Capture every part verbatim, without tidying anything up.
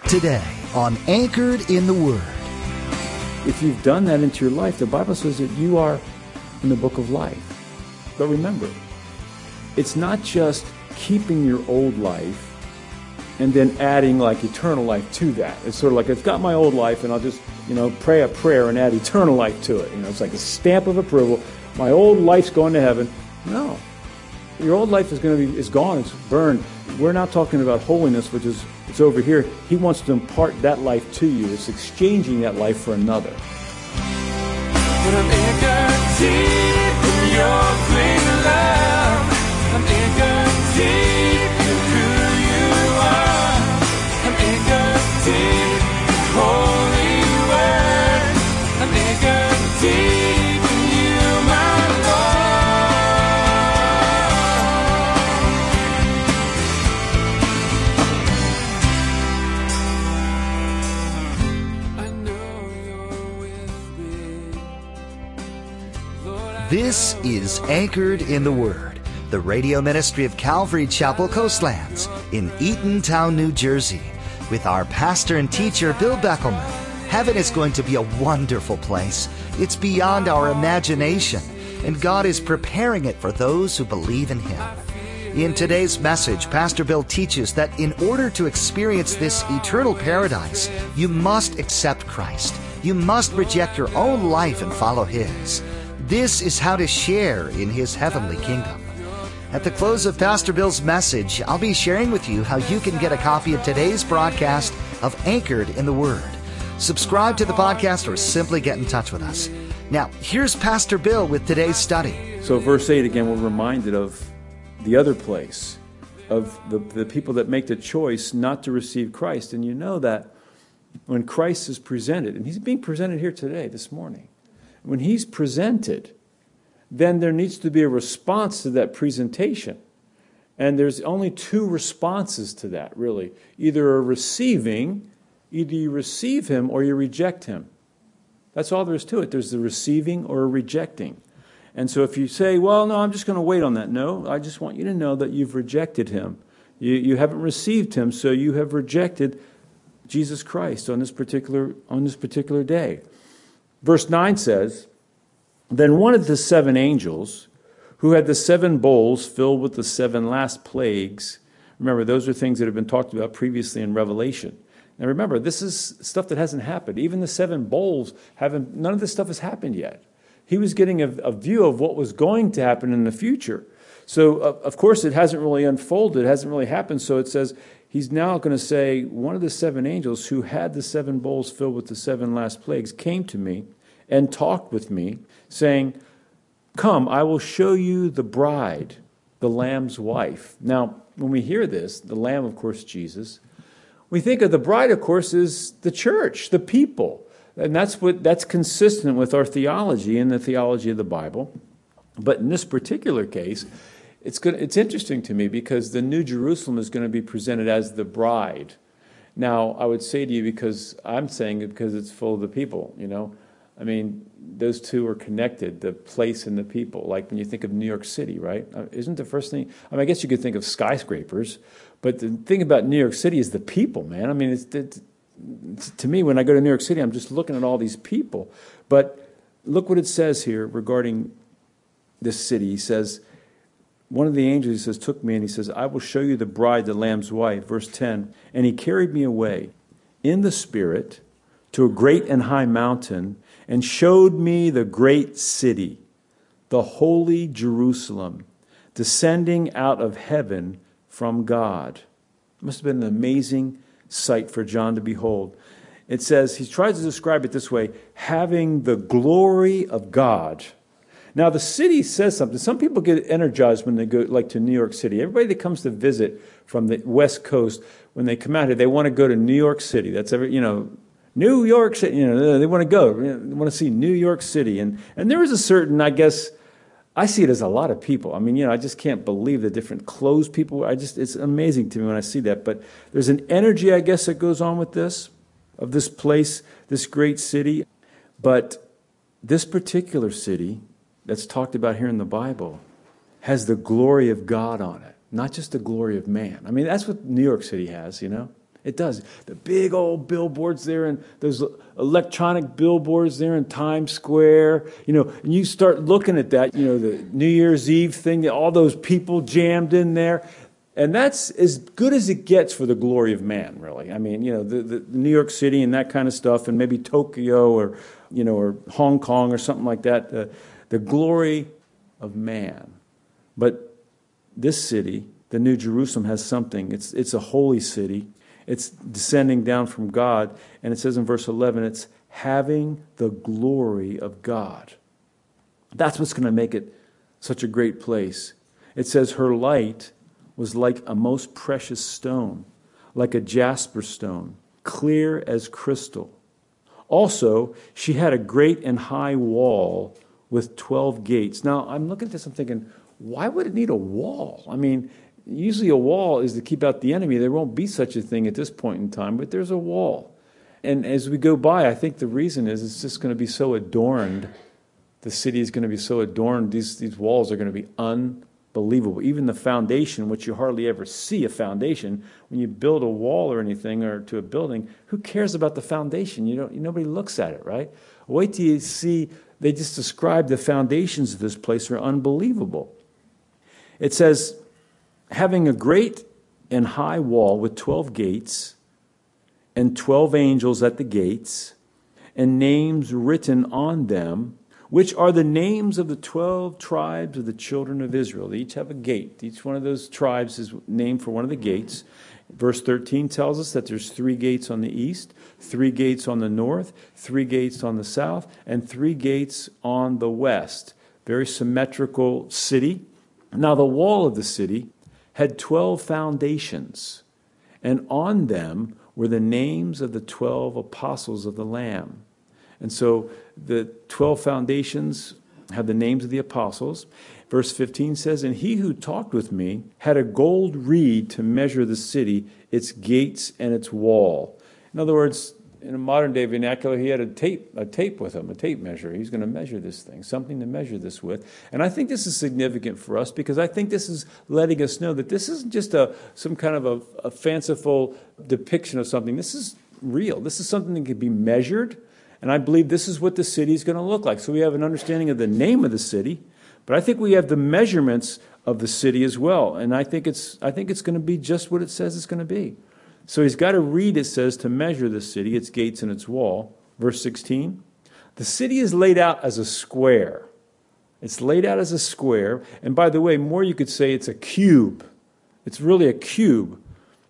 Today on Anchored in the Word. If you've done that into your life, the Bible says that you are in the book of life. But remember, it's not just keeping your old life and then adding like eternal life to that. It's sort of like, I've got my old life and I'll just, you know, pray a prayer and add eternal life to it. You know, it's like a stamp of approval. My old life's going to heaven. No. Your old life is going to be, is gone, it's burned. We're not talking about holiness, which is, it's over here. He wants to impart that life to you. It's exchanging that life for another. But I'm anchored deep in your great love. I'm anchored deep in who you are. I'm anchored deep in holy word. I'm anchored deep in you, my Lord. I know you're with me. Lord, I This is Anchored in the Word, the radio ministry of Calvary Chapel Coastlands in Eatontown, New Jersey. With our pastor and teacher, Bill Beckelman, heaven is going to be a wonderful place. It's beyond our imagination, and God is preparing it for those who believe in Him. In today's message, Pastor Bill teaches that in order to experience this eternal paradise, you must accept Christ. You must reject your own life and follow His. This is how to share in His heavenly kingdom. At the close of Pastor Bill's message, I'll be sharing with you how you can get a copy of today's broadcast of Anchored in the Word. Subscribe to the podcast or simply get in touch with us. Now, here's Pastor Bill with today's study. So verse eight, again, we're reminded of the other place, of the, the people that make the choice not to receive Christ. And you know that when Christ is presented, and He's being presented here today, this morning, when He's presented, then there needs to be a response to that presentation. And there's only two responses to that, really. Either a receiving, either you receive Him or you reject Him. That's all there is to it. There's the receiving or a rejecting. And so if you say, well, no, I'm just going to wait on that. No, I just want you to know that you've rejected Him. You, you haven't received Him, so you have rejected Jesus Christ on this particular, on this particular day. Verse nine says, then one of the seven angels who had the seven bowls filled with the seven last plagues, remember, those are things that have been talked about previously in Revelation. Now remember, this is stuff that hasn't happened. Even the seven bowls haven't, none of this stuff has happened yet. He was getting a, a view of what was going to happen in the future. So, uh, of course, it hasn't really unfolded, it hasn't really happened. So it says, he's now going to say, one of the seven angels who had the seven bowls filled with the seven last plagues came to me and talked with me, saying, come, I will show you the bride, the Lamb's wife. Now, when we hear this, the Lamb, of course, Jesus, we think of the bride, of course, as the church, the people. And that's what that's consistent with our theology and the theology of the Bible. But in this particular case, it's good, it's interesting to me because the New Jerusalem is going to be presented as the bride. Now, I would say to you, because I'm saying it because it's full of the people, you know. I mean, those two are connected, the place and the people. Like when you think of New York City, right? Isn't the first thing, I mean, I guess you could think of skyscrapers, but the thing about New York City is the people, man. I mean, it's, it's, it's, to me, when I go to New York City, I'm just looking at all these people. But look what it says here regarding this city. He says, one of the angels, he says, took me and he says, I will show you the bride, the Lamb's wife. Verse ten, and he carried me away in the Spirit to a great and high mountain, and showed me the great city, the holy Jerusalem, descending out of heaven from God. It must have been an amazing sight for John to behold. It says, he tries to describe it this way, having the glory of God. Now, the city says something. Some people get energized when they go, like, to New York City. Everybody that comes to visit from the West Coast, when they come out here, they want to go to New York City. That's every, you know, New York City, you know, they want to go, they want to see New York City. And, and there is a certain, I guess, I see it as a lot of people. I mean, you know, I just can't believe the different clothes people, I just, it's amazing to me when I see that. But there's an energy, I guess, that goes on with this, of this place, this great city. But this particular city that's talked about here in the Bible has the glory of God on it, not just the glory of man. I mean, that's what New York City has, you know. It does. The big old billboards there, and those electronic billboards there in Times Square, you know, and you start looking at that, you know, the New Year's Eve thing, all those people jammed in there. And that's as good as it gets for the glory of man, really. I mean, you know, the, the New York City and that kind of stuff, and maybe Tokyo or, you know, or Hong Kong or something like that, the, the glory of man. But this city, the New Jerusalem, has something. It's it's a holy city. It's descending down from God. And it says in verse eleven, it's having the glory of God. That's what's going to make it such a great place. It says her light was like a most precious stone, like a jasper stone, clear as crystal. Also, she had a great and high wall with twelve gates. Now, I'm looking at this, I'm thinking, why would it need a wall? I mean, usually a wall is to keep out the enemy. There won't be such a thing at this point in time, but there's a wall. And as we go by, I think the reason is it's just going to be so adorned. The city is going to be so adorned. These, these walls are going to be unbelievable. Even the foundation, which you hardly ever see a foundation, when you build a wall or anything or to a building, who cares about the foundation? You don't, nobody looks at it, right? Wait till you see, they just describe the foundations of this place are unbelievable. It says, having a great and high wall with twelve gates, and twelve angels at the gates, and names written on them, which are the names of the twelve tribes of the children of Israel. They each have a gate. Each one of those tribes is named for one of the gates. Verse thirteen tells us that there's three gates on the east, three gates on the north, three gates on the south, and three gates on the west. Very symmetrical city. Now the wall of the city had twelve foundations, and on them were the names of the twelve apostles of the Lamb. And so the twelve foundations have the names of the apostles. Verse fifteen says, and he who talked with me had a gold reed to measure the city, its gates, and its wall. In other words, in a modern day vernacular, he had a tape, a tape with him, a tape measure. He's going to measure this thing, something to measure this with. And I think this is significant for us because I think this is letting us know that this isn't just a some kind of a, a fanciful depiction of something. This is real. This is something that can be measured. And I believe this is what the city is going to look like. So we have an understanding of the name of the city, but I think we have the measurements of the city as well. And I think it's I think it's going to be just what it says it's going to be. So he's got to read, it says, to measure the city, its gates and its wall. Verse sixteen, the city is laid out as a square. It's laid out as a square. And by the way, more you could say it's a cube. It's really a cube.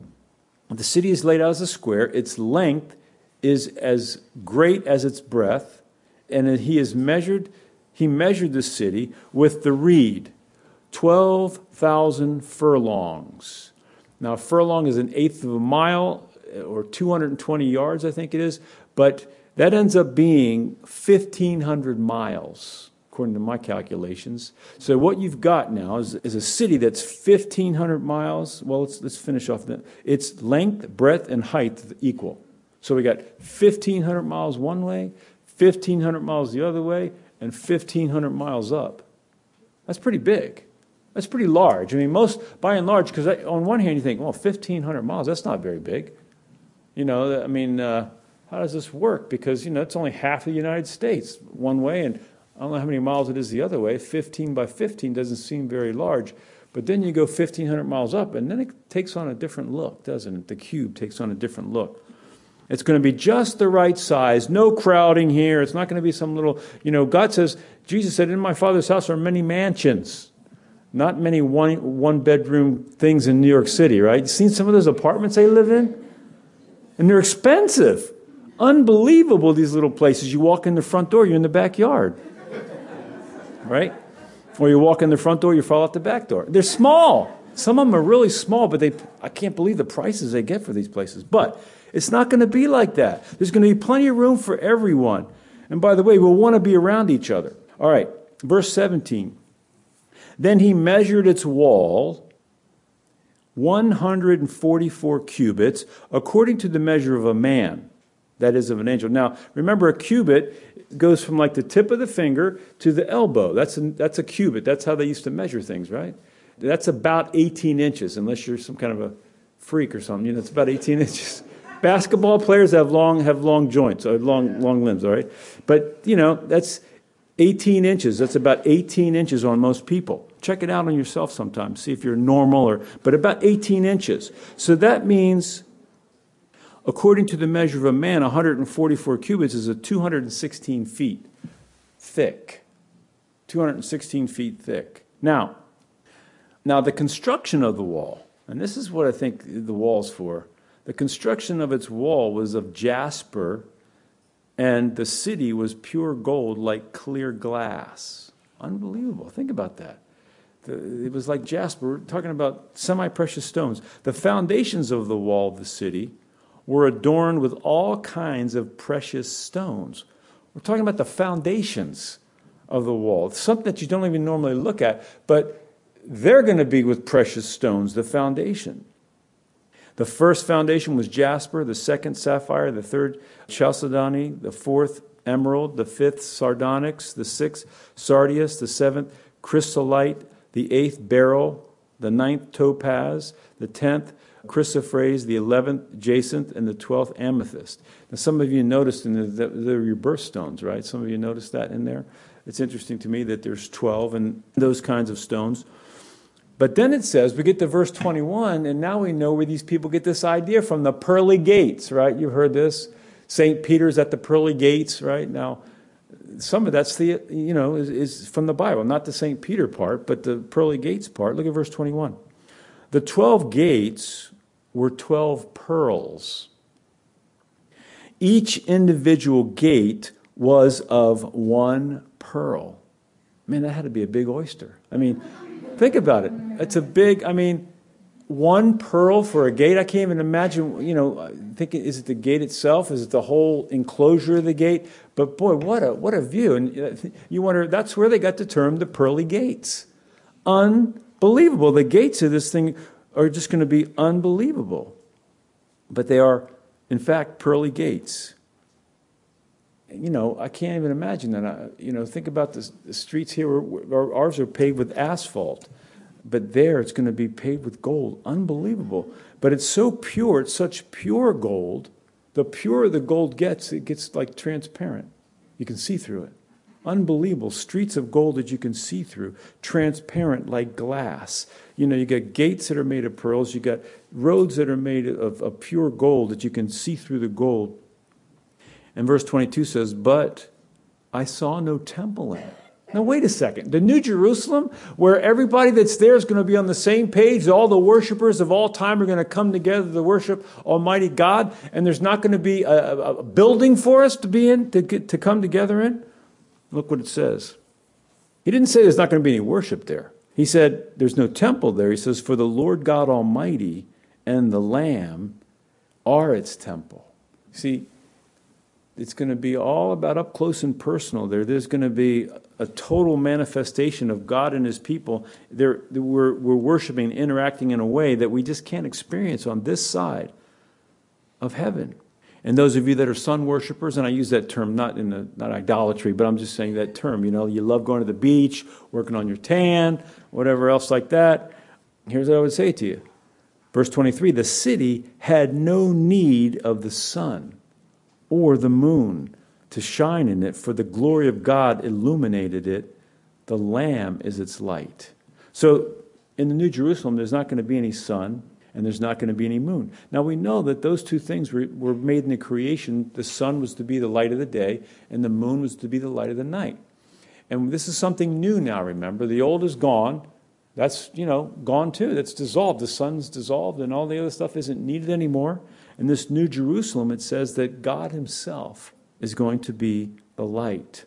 The city is laid out as a square. Its length is as great as its breadth. And he has measured, he measured the city with the reed, twelve thousand furlongs. Now, a furlong is an eighth of a mile, or two hundred twenty yards, I think it is. But that ends up being fifteen hundred miles, according to my calculations. So what you've got now is, is a city that's fifteen hundred miles. Well, let's, let's finish off that. Its length, breadth, and height equal. So we got fifteen hundred miles one way, fifteen hundred miles the other way, and fifteen hundred miles up. That's pretty big. That's pretty large. I mean, most, by and large, because on one hand you think, well, fifteen hundred miles, that's not very big. You know, I mean, uh, how does this work? Because, you know, it's only half the United States one way, and I don't know how many miles it is the other way. fifteen by fifteen doesn't seem very large. But then you go fifteen hundred miles up, and then it takes on a different look, doesn't it? The cube takes on a different look. It's going to be just the right size, no crowding here. It's not going to be some little, you know, God says, Jesus said, in my Father's house are many mansions. Not many one, one-bedroom things in New York City, right? You've seen some of those apartments they live in? And they're expensive. Unbelievable, these little places. You walk in the front door, you're in the backyard. Right? Or you walk in the front door, you fall out the back door. They're small. Some of them are really small, but they I can't believe the prices they get for these places. But it's not going to be like that. There's going to be plenty of room for everyone. And by the way, we'll want to be around each other. All right, verse seventeen. Then he measured its wall, one hundred forty-four cubits, according to the measure of a man, that is, of an angel. Now, remember, a cubit goes from like the tip of the finger to the elbow. That's a, that's a cubit. That's how they used to measure things, right? That's about eighteen inches, unless you're some kind of a freak or something. You know, it's about eighteen inches. Basketball players have long have long joints, or long long limbs, all right? But, you know, that's eighteen inches. That's about eighteen inches on most people. Check it out on yourself sometime. See if you're normal, or but about eighteen inches. So that means, according to the measure of a man, one hundred forty-four cubits is a two hundred sixteen feet thick. two hundred sixteen feet thick. Now, now the construction of the wall, and this is what I think the wall's for. The construction of its wall was of jasper, and the city was pure gold like clear glass. Unbelievable. Think about that. The, it was like jasper. We're talking about semi-precious stones. The foundations of the wall of the city were adorned with all kinds of precious stones. We're talking about the foundations of the wall, something that you don't even normally look at, but they're going to be with precious stones, the foundation. The first foundation was jasper, the second sapphire, the third chalcedony, the fourth emerald, the fifth sardonyx, the sixth sardius, the seventh chrysolite, the eighth beryl, the ninth topaz, the tenth chrysoprase, the eleventh jacinth, and the twelfth amethyst. Now, some of you noticed in the, the, they're your birthstones, right? Some of you noticed that in there. It's interesting to me that there's twelve and those kinds of stones. But then it says, we get to verse twenty-one, and now we know where these people get this idea from, the pearly gates, right? You've heard this. Saint Peter's at the pearly gates, right? Now, some of that's the, you know, is, is from the Bible, not the Saint Peter part, but the pearly gates part. Look at verse twenty-one. The twelve gates were twelve pearls. Each individual gate was of one pearl. Man, that had to be a big oyster. I mean, think about it. It's a big, I mean, one pearl for a gate. I can't even imagine, you know, thinking, is it the gate itself? Is it the whole enclosure of the gate? But boy, what a what a view. And you wonder, that's where they got the term the pearly gates. Unbelievable. The gates of this thing are just going to be unbelievable. But they are, in fact, pearly gates. You know, I can't even imagine that. I, you know, think about the, the streets here. Where, ours are paved with asphalt. But there it's going to be paved with gold. Unbelievable. But it's so pure. It's such pure gold. The purer the gold gets, it gets like transparent. You can see through it. Unbelievable. Streets of gold that you can see through. Transparent like glass. You know, you got gates that are made of pearls. You got roads that are made of, of pure gold that you can see through the gold. And verse twenty-two says, but I saw no temple in it. Now, wait a second. The New Jerusalem, where everybody that's there is going to be on the same page, all the worshipers of all time are going to come together to worship Almighty God, and there's not going to be a, a building for us to be in, to, get, to come together in? Look what it says. He didn't say there's not going to be any worship there. He said there's no temple there. He says, for the Lord God Almighty and the Lamb are its temple. See, it's going to be all about up close and personal there. There's going to be a total manifestation of God and His people. They're, we're, we're worshiping, interacting in a way that we just can't experience on this side of heaven. And those of you that are sun worshipers, and I use that term not in the, not idolatry, but I'm just saying that term. You know, you love going to the beach, working on your tan, whatever else like that. Here's what I would say to you. Verse twenty-three, the city had no need of the sun or the moon to shine in it, for the glory of God illuminated it. The Lamb is its light. So in the New Jerusalem, there's not going to be any sun, and there's not going to be any moon. Now we know that those two things were, were made in the creation. The sun was to be the light of the day, and the moon was to be the light of the night. And this is something new now, remember. The old is gone. That's, you know, gone too. That's dissolved. The sun's dissolved, and all the other stuff isn't needed anymore. In this New Jerusalem, it says that God Himself is going to be the light.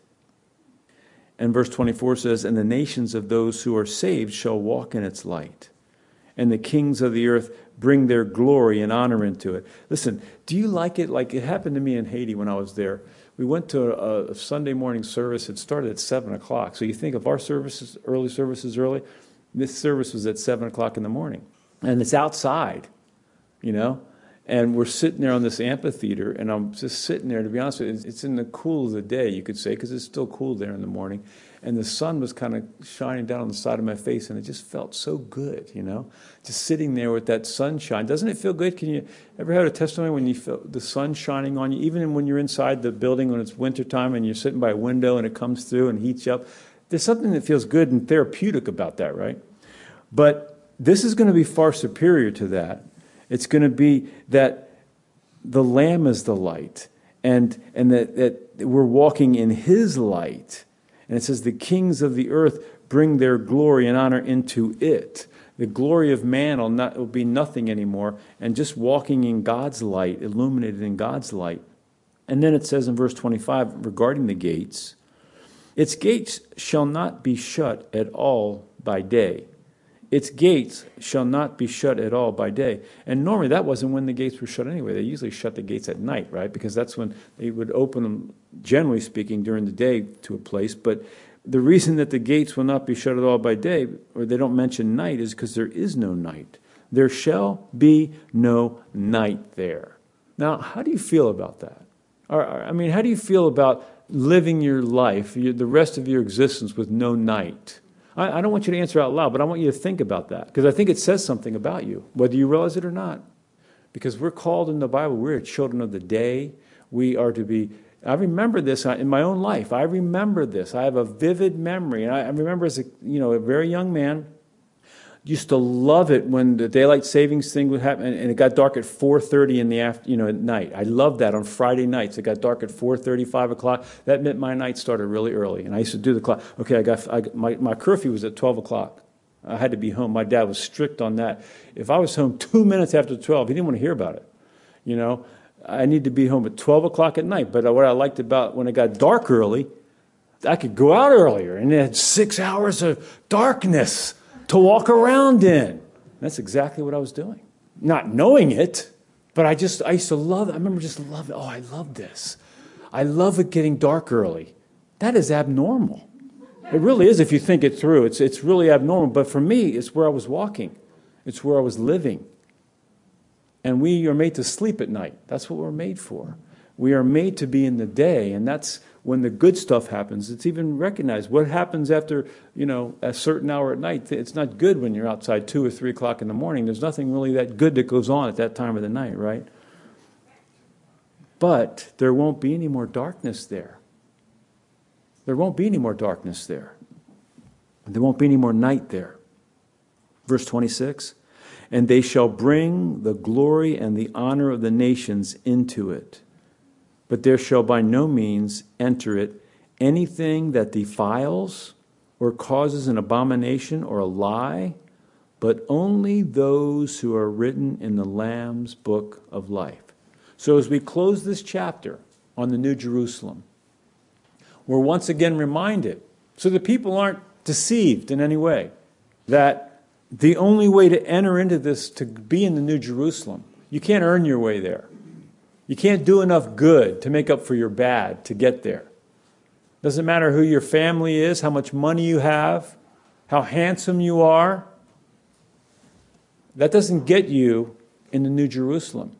And verse twenty-four says, and the nations of those who are saved shall walk in its light, and the kings of the earth bring their glory and honor into it. Listen, do you like it? Like it happened to me in Haiti when I was there. We went to a, a Sunday morning service. It started at seven o'clock. So you think of our services, early services early, this service was at seven o'clock in the morning. And it's outside, you know. And we're sitting there on this amphitheater, and I'm just sitting there, to be honest with you, it's in the cool of the day, you could say, because it's still cool there in the morning. And the sun was kind of shining down on the side of my face, and it just felt so good, you know, just sitting there with that sunshine. Doesn't it feel good? Can you ever have a testimony when you feel the sun shining on you, even when you're inside the building when it's wintertime and you're sitting by a window and it comes through and heats you up? There's something that feels good and therapeutic about that, right? But this is going to be far superior to that. It's going to be that the Lamb is the light, and, and that, that we're walking in His light. And it says the kings of the earth bring their glory and honor into it. The glory of man will, not, will be nothing anymore, and just walking in God's light, illuminated in God's light. And then it says in verse twenty-five, regarding the gates, its gates shall not be shut at all by day. Its gates shall not be shut at all by day. And normally that wasn't when the gates were shut anyway. They usually shut the gates at night, right? Because that's when they would open them, generally speaking, during the day to a place. But the reason that the gates will not be shut at all by day, or they don't mention night, is because there is no night. There shall be no night there. Now, how do you feel about that? Or, I mean, how do you feel about living your life, your, the rest of your existence with no night? I don't want you to answer out loud, but I want you to think about that, because I think it says something about you, whether you realize it or not. Because we're called in the Bible, we're children of the day. We are to be, I remember this in my own life. I remember this. I have a vivid memory. And I remember as a, you know, a very young man, used to love it when the daylight savings thing would happen, and it got dark at four thirty in the after, you know, at night. I loved that on Friday nights. It got dark at four thirty, five o'clock. That meant my night started really early, and I used to do the clock. Okay, I got, I, my my curfew was at twelve o'clock. I had to be home. My dad was strict on that. If I was home two minutes after twelve, he didn't want to hear about it. You know, I needed to be home at twelve o'clock at night. But what I liked about when it got dark early, I could go out earlier, and it had six hours of darkness to walk around in. That's exactly what I was doing. Not knowing it, but I just, I used to love it. I remember just loving it. Oh, I love this. I love it getting dark early. That is abnormal. It really is if you think it through. It's, it's really abnormal. But for me, it's where I was walking. It's where I was living. And we are made to sleep at night. That's what we're made for. We are made to be in the day, and that's when the good stuff happens. It's even recognized. What happens after, you know, a certain hour at night? It's not good when you're outside two or three o'clock in the morning. There's nothing really that good that goes on at that time of the night, right? But there won't be any more darkness there. There won't be any more darkness there. There won't be any more night there. Verse twenty-six, and they shall bring the glory and the honor of the nations into it. But there shall by no means enter it anything that defiles or causes an abomination or a lie, but only those who are written in the Lamb's book of life. So as we close this chapter on the New Jerusalem, we're once again reminded, so the people aren't deceived in any way, that the only way to enter into this, to be in the New Jerusalem, you can't earn your way there. You can't do enough good to make up for your bad to get there. Doesn't matter who your family is, how much money you have, how handsome you are. That doesn't get you in the New Jerusalem.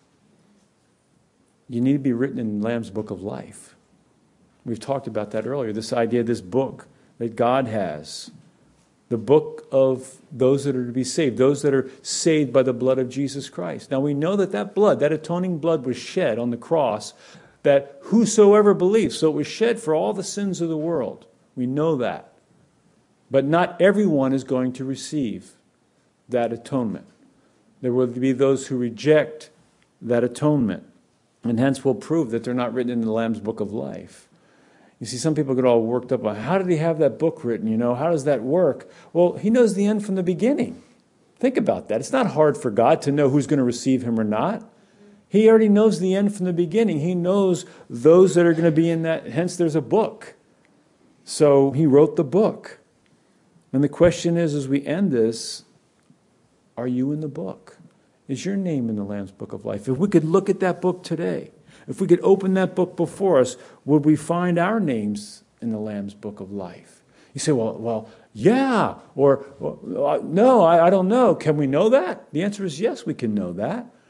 You need to be written in the Lamb's book of life. We've talked about that earlier, this idea of this book that God has. The book of those that are to be saved, those that are saved by the blood of Jesus Christ. Now we know that that blood, that atoning blood was shed on the cross, that whosoever believes, so it was shed for all the sins of the world. We know that. But not everyone is going to receive that atonement. There will be those who reject that atonement, and hence will prove that they're not written in the Lamb's book of life. You see, some people get all worked up on, how did he have that book written, you know? How does that work? Well, he knows the end from the beginning. Think about that. It's not hard for God to know who's going to receive him or not. He already knows the end from the beginning. He knows those that are going to be in that. Hence, there's a book. So he wrote the book. And the question is, as we end this, are you in the book? Is your name in the Lamb's book of life? If we could look at that book today, if we could open that book before us, would we find our names in the Lamb's book of life? You say, well, well, yeah, or well, no, I, I don't know. Can we know that? The answer is yes, we can know that.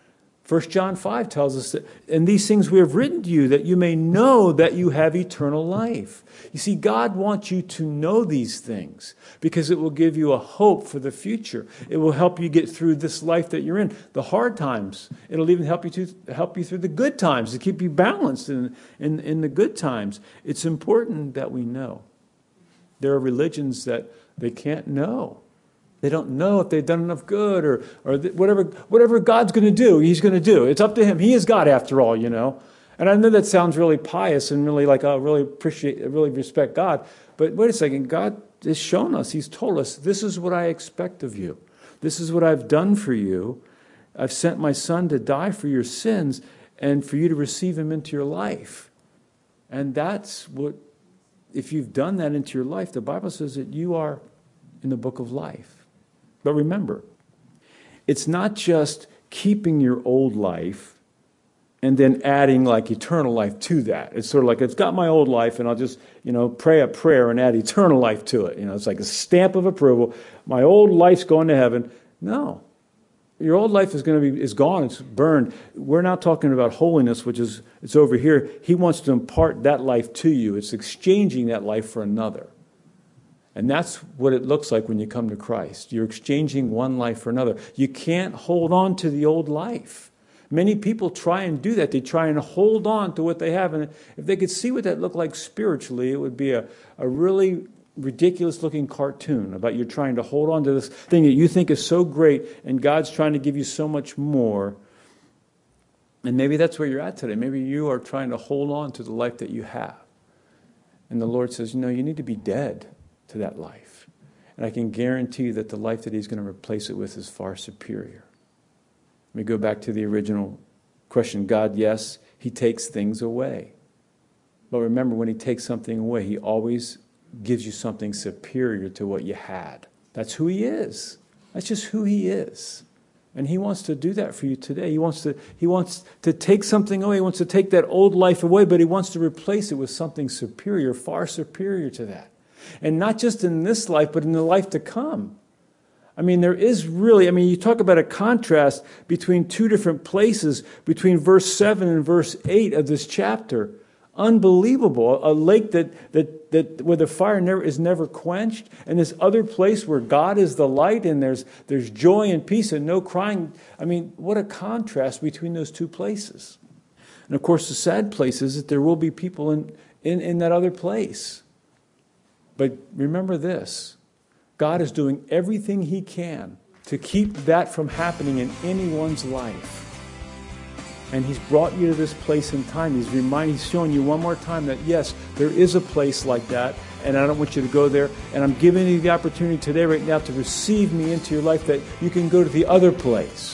First John five tells us that, and these things we have written to you that you may know that you have eternal life. You see, God wants you to know these things because it will give you a hope for the future. It will help you get through this life that you're in, the hard times. It'll even help you to help you through the good times, to keep you balanced in, in, in the good times. It's important that we know. There are religions that they can't know. They don't know if they've done enough good or or whatever whatever God's going to do, he's going to do. It's up to him. He is God after all, you know. And I know that sounds really pious and really like I really appreciate, really respect God. But wait a second, God has shown us, he's told us, this is what I expect of you. This is what I've done for you. I've sent my son to die for your sins and for you to receive him into your life. And that's what, if you've done that into your life, the Bible says that you are in the book of life. But remember, it's not just keeping your old life and then adding like eternal life to that. It's sort of like, it's got my old life and I'll just, you know, pray a prayer and add eternal life to it. You know, it's like a stamp of approval. My old life's going to heaven. No. Your old life is going to be, is gone, it's burned. We're not talking about holiness, which is, it's over here. He wants to impart that life to you. It's exchanging that life for another. And that's what it looks like when you come to Christ. You're exchanging one life for another. You can't hold on to the old life. Many people try and do that. They try and hold on to what they have. And if they could see what that looked like spiritually, it would be a, a really ridiculous-looking cartoon about you trying to hold on to this thing that you think is so great, and God's trying to give you so much more. And maybe that's where you're at today. Maybe you are trying to hold on to the life that you have. And the Lord says, no, you need to be dead to that life. And I can guarantee you that the life that he's going to replace it with is far superior. Let me go back to the original question. God, yes, he takes things away. But remember, when he takes something away, he always gives you something superior to what you had. That's who he is. That's just who he is. And he wants to do that for you today. He wants to, he wants to take something away. He wants to take that old life away, but he wants to replace it with something superior, far superior to that. And not just in this life, but in the life to come. I mean, there is really, I mean, you talk about a contrast between two different places, between verse seven and verse eight of this chapter. Unbelievable. A lake that, that, that where the fire never is never quenched, and this other place where God is the light and there's, there's joy and peace and no crying. I mean, what a contrast between those two places. And of course, the sad place is that there will be people in, in, in that other place. But remember this, God is doing everything he can to keep that from happening in anyone's life. And he's brought you to this place in time. He's reminding, he's showing you one more time that yes, there is a place like that, and I don't want you to go there. And I'm giving you the opportunity today, right now, to receive me into your life, that you can go to the other place.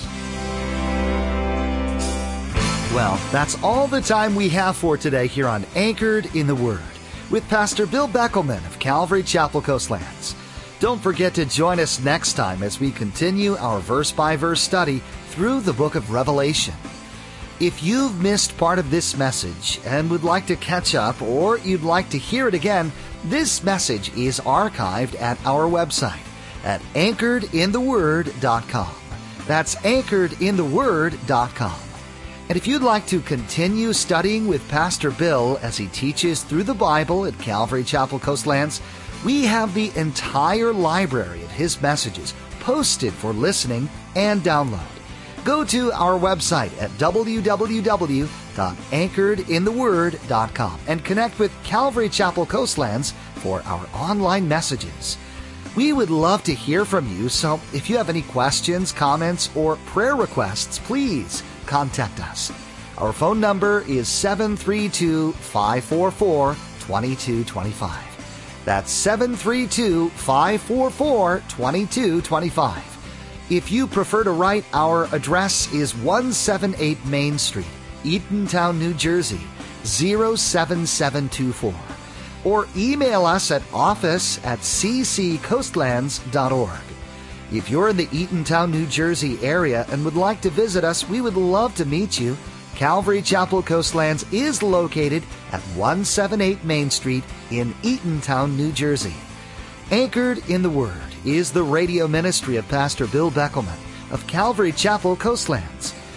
Well, that's all the time we have for today here on Anchored in the Word with Pastor Bill Beckelman of Calvary Chapel Coastlands. Don't forget to join us next time as we continue our verse-by-verse study through the book of Revelation. If you've missed part of this message and would like to catch up, or you'd like to hear it again, this message is archived at our website at anchored in the word dot com. That's anchored in the word dot com. And if you'd like to continue studying with Pastor Bill as he teaches through the Bible at Calvary Chapel Coastlands, we have the entire library of his messages posted for listening and download. Go to our website at w w w dot anchored in the word dot com and connect with Calvary Chapel Coastlands for our online messages. We would love to hear from you, so if you have any questions, comments, or prayer requests, please contact us. Our phone number is seven three two, five four four, two two two five. That's seven three two, five four four, two two two five. If you prefer to write, our address is one seventy-eight Main Street, Eatontown, New Jersey, zero seven seven two four. Or email us at office at c c coastlands dot org. If you're in the Eatontown, New Jersey area and would like to visit us, we would love to meet you. Calvary Chapel Coastlands is located at one seventy-eight Main Street in Eatontown, New Jersey. Anchored in the Word is the radio ministry of Pastor Bill Beckelman of Calvary Chapel Coastlands.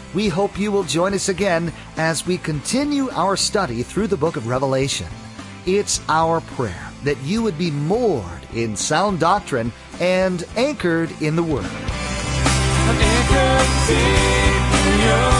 We hope you will join us again as we continue our study through the book of Revelation. It's our prayer that you would be moored in sound doctrine and anchored in the Word. I'm anchored deep in your